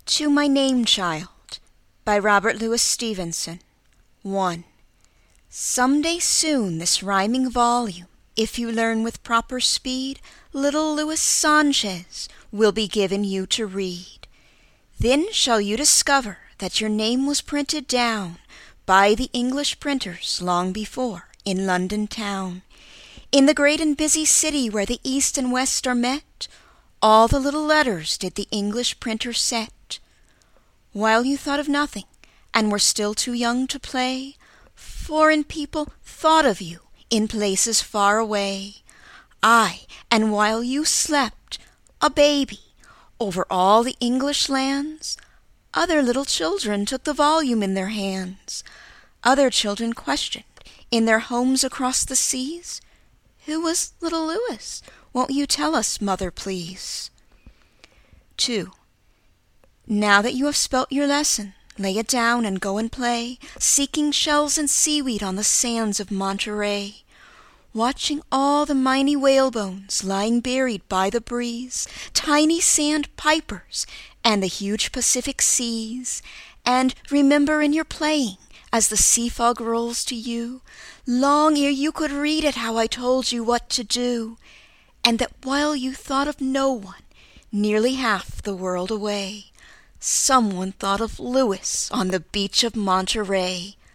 To My Name Child by Robert Louis Stevenson. 1. Some day soon this rhyming volume, if you learn with proper speed, little Louis Sanchez will be given you to read. Then shall you discover that your name was printed down by the English printers long before in London town. In the great and busy city where the East and West are met, all the little letters did the English printer set. While you thought of nothing, and were still too young to play, foreign people thought of you in places far away. Aye, and while you slept, a baby, over all the English lands, other little children took the volume in their hands. Other children questioned, in their homes across the seas, "Who was little Louis? Won't you tell us, mother, please?" 2. Now that you have spelt your lesson, lay it down and go and play, seeking shells and seaweed on the sands of Monterey, watching all the mighty whalebones lying buried by the breeze, tiny sand pipers, and the huge Pacific seas. And remember in your playing, as the sea fog rolls to you, long ere you could read it how I told you what to do, and that while you thought of no one, nearly half the world away, someone thought of Louis on the beach of Monterey.